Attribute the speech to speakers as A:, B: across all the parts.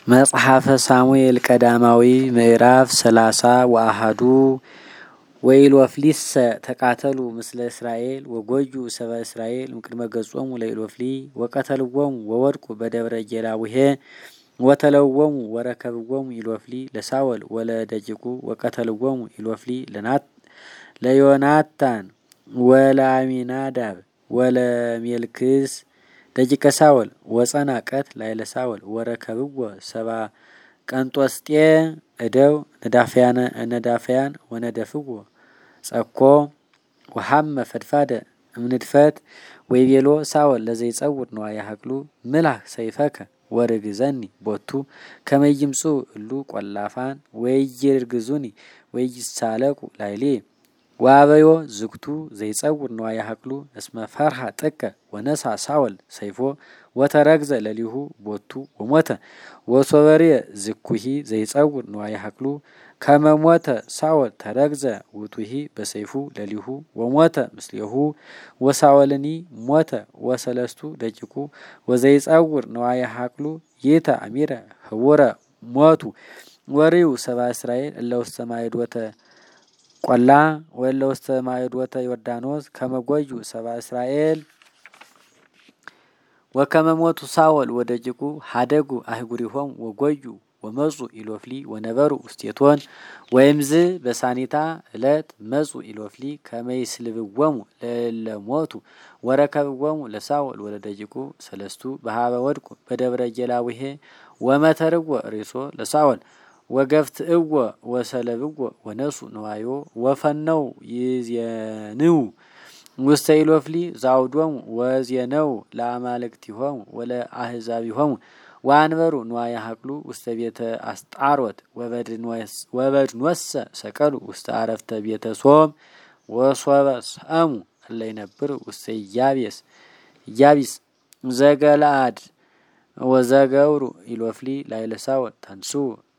A: መጽሐፈ ሳሙኤል ቀዳማዊ ምዕራፍ 30 ወአሐዱ ወኢሎፍሊሰ ተቃተሉ ምስለ እስራኤል ወጎዩ ሰበ እስራኤል እምቅድመ ገጾሙ ለኢሎፍሊ ወቀተልዎሙ ወወድቁ በደብረ ጌላውሄ ወተለወሙ ወረከብዎሙ ኢሎፍሊ ለሳወል ወለደቂቁ ወቀተልዎሙ ኢሎፍሊ ለዮናታን ወለአሚናዳብ ወለሜልክስ ደቂቀ ሳወል ወጸና ቀት ላይለ ሳወል ወረከብዎ ሰባ ቀንጦስጤ እደው ነዳፈያን ወነደፍዎ ጸኮ ወሐመ ፈድፋደ እምንድፈት ወይቤሎ ሳወል ለዘይጸውር ነዋየ ሀቅሉ ምላህ ሰይፈከ ወርግዘኒ ቦቱ ከመይምጹ እሉ ቆላፋን ወይይርግዙኒ ወይሳለቁ ላይሌ ዋበዮ ዝግቱ ዘይጸውር ነዋየ ሀቅሉ እስመ ፈርሃ ጥቀ ወነሳ ሳወል ሰይፎ ወተረግዘ ለሊሁ ቦቱ ወሞተ ወሶበሬ ዝኩሂ ዘይጸውር ነዋየ ሀቅሉ ከመሞተ ሳወል ተረግዘ ውቱሂ በሰይፉ ለሊሁ ወሞተ ምስሌሁ ወሳወልኒ ሞተ ወሰለስቱ ደቂቁ ወዘይጸውር ነዋየ ሀቅሉ ይተ አሚረ ህውረ ሞቱ ወሪው ሰባ እስራኤል እለ ውስተ ማይዶተ ቆላ ወለ ውስተ ማይዶተ ዮርዳኖስ ከመጎዩ ሰባ እስራኤል ወከመሞቱ ሳወል ወደቂቁ ሀደጉ አህጉሪሆም ወጎዩ ወመጹ ኢሎፍሊ ወነበሩ ውስቴቶን ወይምዝ በሳኒታ እለት መጹ ኢሎፍሊ ከመይስልብዎሙ ለለሞቱ ወረከብዎሙ ለሳወል ወለደቂቁ ሰለስቱ በሃበ ወድቁ በደብረ ጌላውሄ ወመተርዎ ሪሶ ለሳወል ወገፍትእዎ ወሰለብዎ ወነሱ ነዋዮ ወፈነው ይዜንው ውስተ ኢሎፍሊ ዛውዶሙ ወዜነው ለአማልክቲሆሙ ወለአሕዛቢሆሙ ወአንበሩ ነዋየ ሀቅሉ ውስተ ቤተ አስጣሮት ወበድንወሰ ሰቀሉ ውስተ አረፍተ ቤተ ሶም ወሶበ ሰሙ እለ ይነብር ውስተ ኢያቢስ ዘገለአድ ወዘገብሩ ኢሎፍሊ ላይለ ሳወል ተንሱ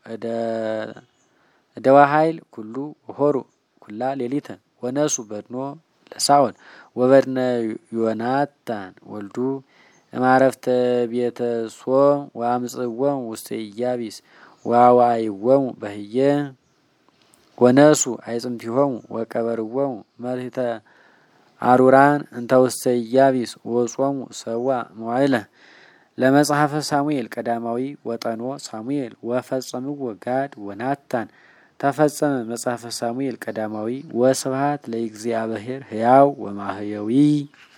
A: እደዋ ኃይል ኩሉ ሆሩ ኩላ ሌሊተ ወነሱ በድኖ ለሳወል ወበድነ ዮናታን ወልዱ እማረፍተ ቤተ ሶም ወአምጽዎሙ ውስተ ኢያቢስ ወአዋይዎሙ በህየ ወነሱ አይጽምቲሆሙ ወቀበርዎሙ መልህተ አሩራን እንተ ውስተ ኢያቢስ ወጾሙ ሰዋ መዋዕለ ለመጽሐፈ ሳሙኤል ቀዳማዊ ወጠኖ ሳሙኤል ወፈጸምዎ ጋድ ወናታን ተፈጸመ መጽሐፈ ሳሙኤል ቀዳማዊ ወስብሐት ለእግዚአብሔር ሕያው ወማህየዊ።